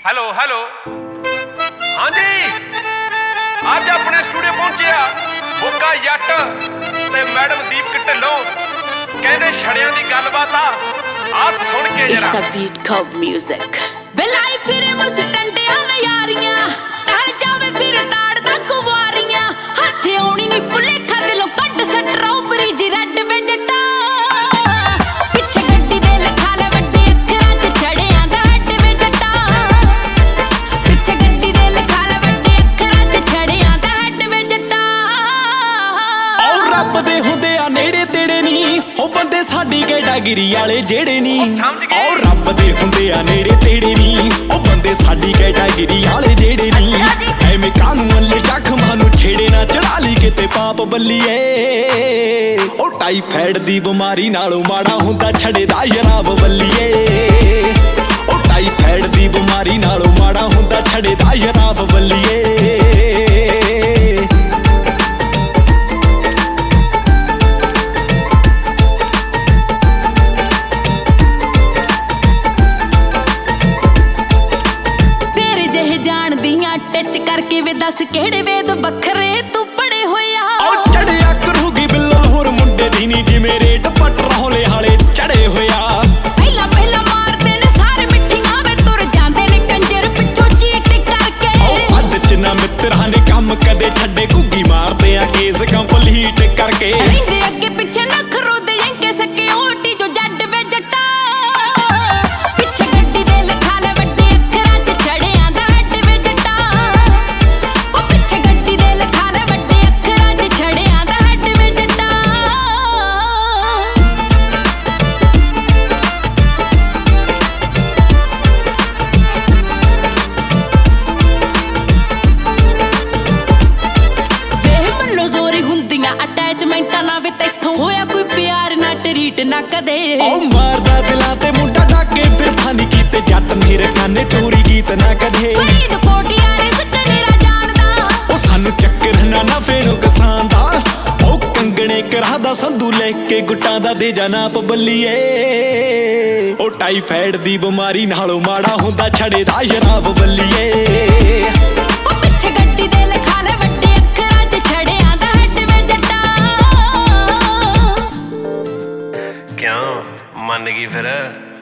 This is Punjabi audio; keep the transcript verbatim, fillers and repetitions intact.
ਹੈਲੋ ਹੈਲੋ ਹਾਂਜੀ ਅੱਜ ਆਪਣੇ ਸਟੂਡੀਓ ਪਹੁੰਚਿਆ ਬੁੱਗਾ ਜੱਟ ਤੇ ਮੈਡਮ ਦੀਪਕ ਢਿੱਲੋਂ ਕਹਿੰਦੇ ਛੜਿਆਂ ਦੀ ਗੱਲਬਾਤ ਆ ਆ ਸੁਣ ਕੇ ਜਰਾ It's a beat called music ਬਲਾਈ ਫਿਰੇ ਮੁਸਟੰਡਿਆਂ ਨਾ ਯਾਰੀਆਂ ਟਲ ਜਾਵੇ ਫਿਰ ਤਾੜ ਦਾ ਕੁਵਾਰੀਆਂ ਹੱਥ ਆਉਣੀ ਨਹੀਂ ਭੁਲੇਖਾ ਦਿਲੋਂ ਕੱਢ ਸਟ੍ਰਾਬਰੀ ਜੀ ਰੈੱਡ ਵੇ ਜੱਟਾ ਪਿੱਛੇ ਗੱਡੀ ਦੇ ਲਿਖਾ ਲੈ ਵੱਡੇ ਅੱਖਰਾਂ 'ਚ ਛੜਿਆਂ ਦਾ ਹੱਡ ਵੇ ਜੱਟਾ ਪਿੱਛੇ ਗੱਡੀ ਦੇ ਲਿਖਾ ਲੈ ਵੱਡੇ ਅੱਖਰਾਂ 'ਚ ਛੜਿਆਂ ਦਾ ਹੱਡ ਵੇ ਜੱਟਾ ਔਰ ਰੱਬ ਦੇ ਹੁੰਦੇ ਆ ਨੇੜੇ ਤੇੜੇ ਨਹੀਂ ਉਹ ਬੰਦੇ ਸਾਡੀ ਕੈਟਾਗਰੀ ਵਾਲੇ ਜਿਹੜੇ ਨਹੀਂ ਔਰ ਰੱਬ ਦੇ ਹੁੰਦੇ ਆ ਨੇੜੇ ਤੇੜੇ ਨਹੀਂ ਉਹ ਬੰਦੇ ਸਾਡੀ ਕੈਟਾਗਰੀ ਵਾਲੇ ਜਿਹੜੇ ਨਹੀਂ ਐਵੇਂ ਕਾਨੂੰ ਅੱਲੇ ਜ਼ਖਮਾਂ ਨੂੰ ਛੇੜੇ ਨਾ ਚੜਾ ਲਈ ਕਿਤੇ ਪਾਪ ਬੱਲੀਏ ਉਹ ਟਾਈਫਾਇਡ ਦੀ ਬਿਮਾਰੀ ਨਾਲੋਂ ਮਾੜਾ ਹੁੰਦਾ ਛੜੇ ਦਾ ਯਰਾਬ ਬੱਲੀਏ ਉਹ ਟਾਈਫਾਇਡ ਦੀ ਬਿਮਾਰੀ ਨਾਲੋਂ ਮਾੜਾ ਹੁੰਦਾ ਛੜੇ ਦਾ ਯਰਾਬ ਬੱਲੀਏ ਟੱਚ ਕਰਕੇ ਵੇ ਦੱਸ ਕਿਹੜੇ ਵੇਦ ਵੱਖਰੇ ਤੂੰ ਪੜੇ ਹੋਇਆ ਉਹ ਚੜਿਆ ਕਰੂਗੀ ਬਿੱਲਲ ਹੋਰ ਮੁੰਡੇ ਦੀ ਨੀ ਜਿਵੇਂ ਰੇਟ ਪਟਰੋਲੇ ਹਾਲੇ ਚੜੇ ਹੋਇਆ ਪਹਿਲਾਂ ਪਹਿਲਾਂ ਮਾਰਦੇ ਨੇ ਸਾਰੇ ਮਿੱਠੀਆਂ ਵੇ ਤੁਰ ਜਾਂਦੇ ਨੇ ਕੰਜਰ ਪਿੱਛੋਂ ਚੀਟ ਕਰਕੇ ਉਹ ਅੱਧ ਚ ਨਾ ਮਿੱਤਰਾਂ ਨੇ ਕੰਮ ਕਦੇ ਛੱਡੇ ਘੁੱਗੀ ਮਾਰਦੇ ਆ ਕੇਸ ਕੰਪਲੀਟ ਕਰਕੇ ਰਹਿੰਦੇ ਅੱਗੇ ਪਿੱਛੇ ਨਖਰੋ ਦੇ ਯੰਕੇ ਸਿਕਿਉਰਟੀ ਜੋ ਜੱਡ ਵੇ ਜੱਟਾ ਪਿੱਛੇ ਗੱਡੀ ਦੇ ਲਿਖਾ ਲੈ ਵੱਡੇ ਅੱਖਰਾਂ 'ਚ ਛੜਿਆਂ ਦਾ ਹੱਡ ਵੇ ਜੱਟਾ ਉਹ ਪਿੱਛੇ ਗੱਡੀ ਦੇ ਲਿਖਾ ਲੈ ਵੱਡੇ ਅੱਖਰਾਂ 'ਚ ਛੜਿਆਂ ਦਾ ਹੱਡ ਵੇ ਜੱਟਾ ਵੇਹ ਮੰਨੋ ਜ਼ੋਰੀ ਹੁੰਦੀਆਂ ਅਟੈਚਮੈਂਟਾਂ ਨਾ ਵੇ ਤੈਥੋਂ ਹੋਇਆ ਕੋਈ ਪਿਆਰ ਨਾ ਟਰੀਟ ਨਾ ਕਦੇ ਉਹ ਮਾਰਦਾ ਦਿਲਾਂ ਤੇ ਮੁੰਡਾ ਡਾਕੇ ਫਿਰ ਫਾਨੀ ਕੀਤੇ ਜੱਟ ਮੇਰੇ ਖਾਨੇ ਚੋਰੀ ਗੀਤ ਨਾ ਕਦੇ ਫਰੀਦ ਕੋਟਿਆ ਰਿਜ਼ਕ ਨੀਰਾ ਜਾਣਦਾ ਉਹ ਸਾਨੂੰ ਚੱਕਰ ਨਾ ਨਾ ਫੇਰੋ ਕਿਸਾਨ ਦਾ ਉਹ ਕੰਗਣੇ ਕਰਾਦਾ ਸੰਧੂ ਲੈ ਕੇ ਗੁੱਟਾਂ ਦਾ ਦੇ ਜਾਣਾ ਪਬੱਲੀਏ ਉਹ ਟਾਈਫਾਇਡ ਦੀ ਬਿਮਾਰੀ ਨਾਲੋਂ ਮਾੜਾ ਹੁੰਦਾ ਛੜੇ ਦਾ ਯਰਾਬ ਬੱਲੀਏ ਉਹ ਪਿੱਛੇ ਗੱਡੀ ਦੇ ਲਿਖਾ ਲੈ ਵੱਡੇ ਅੱਖਰਾਂ 'ਚ ਛੜਿਆਂ ਦਾ ਹੱਡ ਵੇ ਜੱਟਾ ਕਿਉਂ ਮੰਨ ਗਈ ਫਿਰ